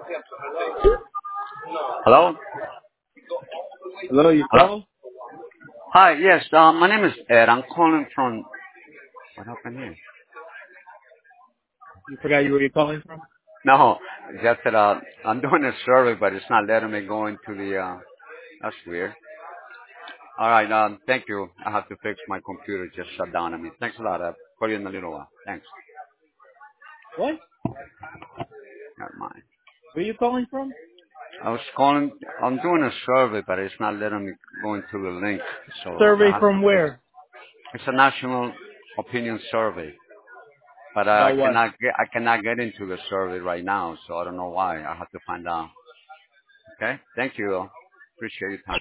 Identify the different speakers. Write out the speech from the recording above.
Speaker 1: Hello?
Speaker 2: Hello, you
Speaker 1: Hello?
Speaker 2: call?
Speaker 1: Hi, yes, my name is Ed. I'm calling from, what happened here?
Speaker 2: You forgot where you're calling from?
Speaker 1: No, just that, I'm doing a survey, but it's not letting me go into the, that's weird. All right, thank you. I have to fix my computer. It just shut down on me. Thanks a lot. I'll call you in a little while. Thanks.
Speaker 2: What?
Speaker 1: Never mind.
Speaker 2: Where you calling from?
Speaker 1: I was calling, I'm doing a survey, but it's not letting me go into the link. So I
Speaker 2: Survey
Speaker 1: have to
Speaker 2: from
Speaker 1: fix.
Speaker 2: where?
Speaker 1: It's a national opinion survey. But
Speaker 2: About what?
Speaker 1: I cannot get into the survey right now, so I don't know why. I have to find out. Okay? Thank you. Appreciate your time.